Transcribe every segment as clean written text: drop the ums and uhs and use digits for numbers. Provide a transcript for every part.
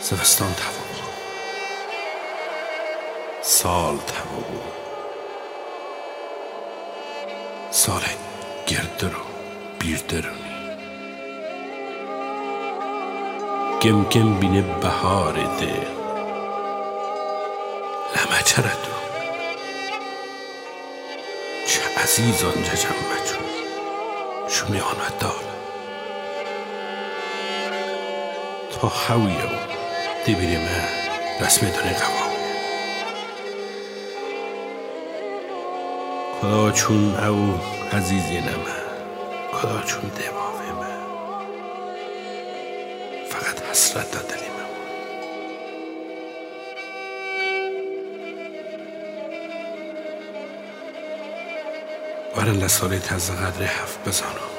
زمستان تمام، سال تمام، سال گردر و بیردرونی گم گم بینه بهار ده لمه چردو چه عزیز آنجا جمع چون شونی آنها دال تا حویو دی بیریم رسم دونه قوام کدا چون او عزیزی نمه کدا چون دماغه من فقط حسرت دادلی من برای لسالی تازه قدر هفت بزنم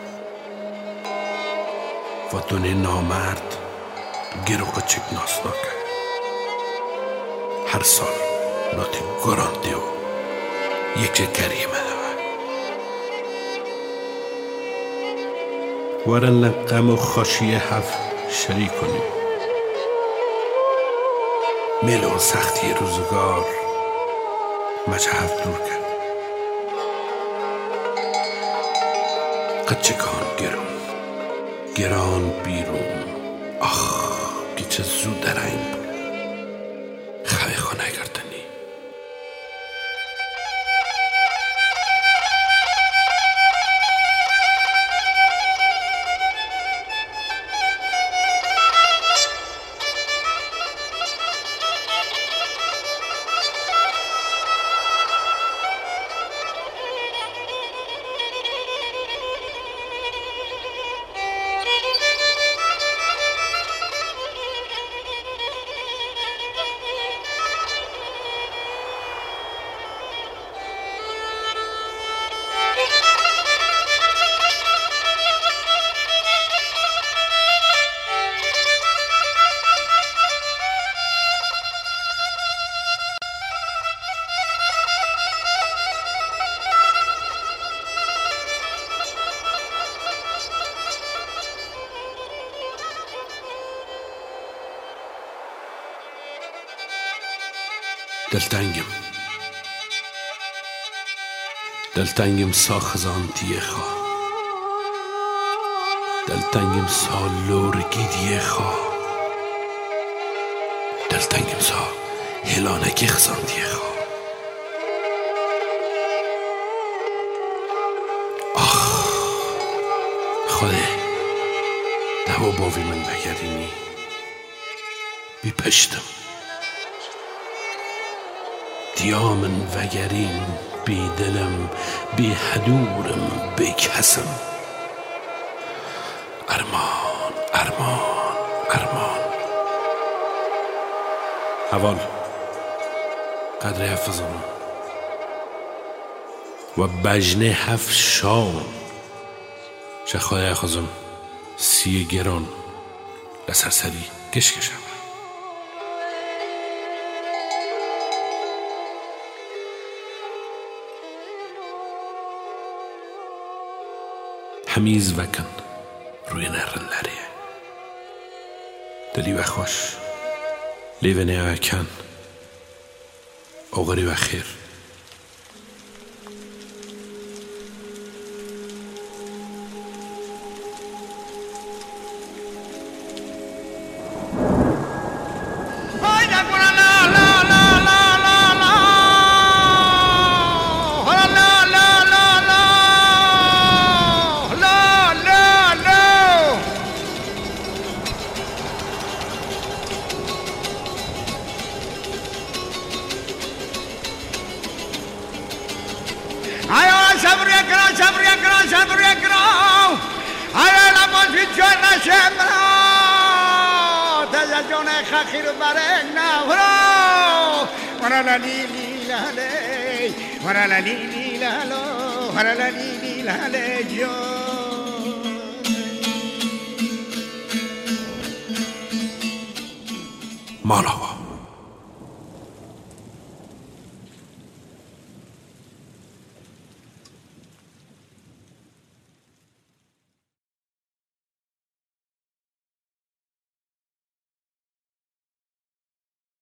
و دونه نامرد گرو کچک ناسناکه هر سال ناتی گرانده و یک کریمه دوه ورن غم و خاشی هفت شریک کنیم میل و سختی روزگار مچه هفت دور کرد قچکان گران بیرون آخ که چه زود در این بود خواه خانه گردنی دلتنگم سا خزانتیه خواه دلتنگم سا لورگی دیه خواه دلتنگم سا هلانکی خزانتیه خواه آخ خوده دو باوی من بگرینی بی پشتم دیامن وگرین بی دلم بی حدورم بی کسم ارمان ارمان ارمان اول قدر حفظم و بجنه هفت شام چه خواهی خزم سی گران لسرسری کشکشم همیز وکن روی نرنلری دلی و خوش لیونه اکن اوغری و خیر خير بارنا ورا ورا لا لي لا لي ورا لا لي لا لو ورا لا لي لا لي جو مالا